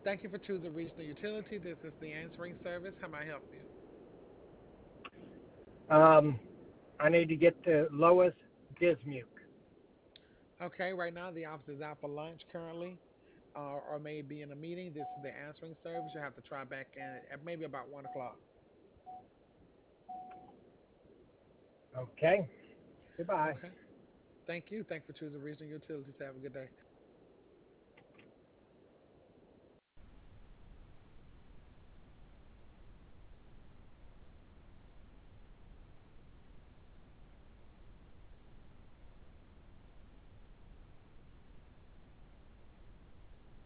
Thank you for choosing Regional Utility. This is the answering service. How may I help you? Um, I need to get to Lois Dismuke. Okay, right now the office is out for lunch currently, or maybe in a meeting. This is the answering service. You have to try back in at maybe about 1 o'clock. Okay. Goodbye. Okay. Thank you. Thank you for choosing Regional Utilities. Have a good day.